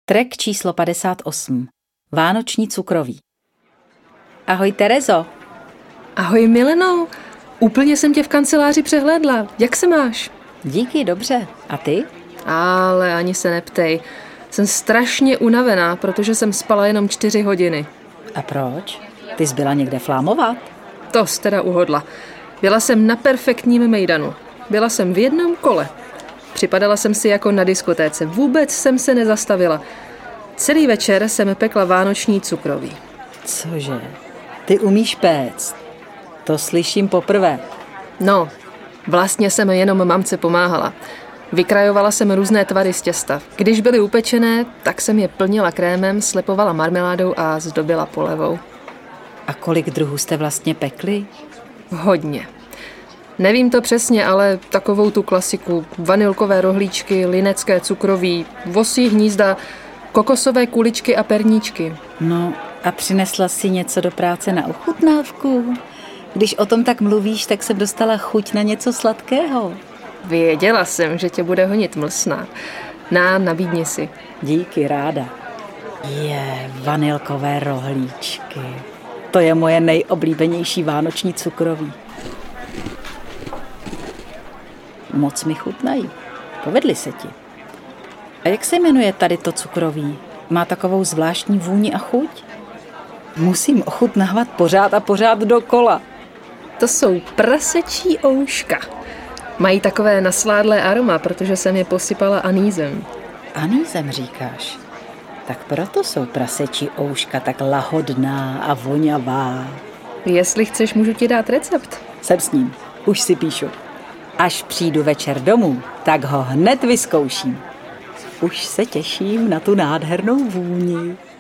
Track číslo 58. Vánoční cukroví. Ahoj Terezo. Ahoj Mileno. Úplně jsem tě v kanceláři přehlédla. Jak se máš? Díky, dobře. A ty? Ale ani se neptej. Jsem strašně unavená, protože jsem spala jenom 4 hodiny. A proč? Ty jsi byla někde flámovat? To jsi teda uhodla. Byla jsem na perfektním mejdanu. Byla jsem v jednom kole. Připadala jsem si jako na diskotéce. Vůbec jsem se nezastavila. Celý večer jsem pekla vánoční cukroví. Cože? Ty umíš péct? To slyším poprvé. No, vlastně jsem jenom mamce pomáhala. Vykrajovala jsem různé tvary z těsta. Když byly upečené, tak jsem je plnila krémem, slepovala marmeládou a zdobila polevou. A kolik druhů jste vlastně pekli? Hodně. Nevím to přesně, ale takovou tu klasiku. Vanilkové rohlíčky, linecké cukroví, vosí hnízda, kokosové kuličky a perníčky. No a přinesla si něco do práce na ochutnávku? Když o tom tak mluvíš, tak jsem dostala chuť na něco sladkého. Věděla jsem, že tě bude honit mlsná. Nabídni si. Díky, ráda. Vanilkové rohlíčky. To je moje nejoblíbenější vánoční cukroví. Moc mi chutnají. Povedli se ti. A jak se jmenuje tady to cukroví? Má takovou zvláštní vůni a chuť? Musím ochutnávat pořád a pořád dokola. To jsou prasečí ouška. Mají takové nasládlé aroma, protože jsem je posypala anýzem. Anýzem říkáš? Tak proto jsou prasečí ouška tak lahodná a voňavá. Jestli chceš, můžu ti dát recept. Jsem s ním. Už si píšu. Až přijdu večer domů, tak ho hned vyzkouším. Už se těším na tu nádhernou vůni.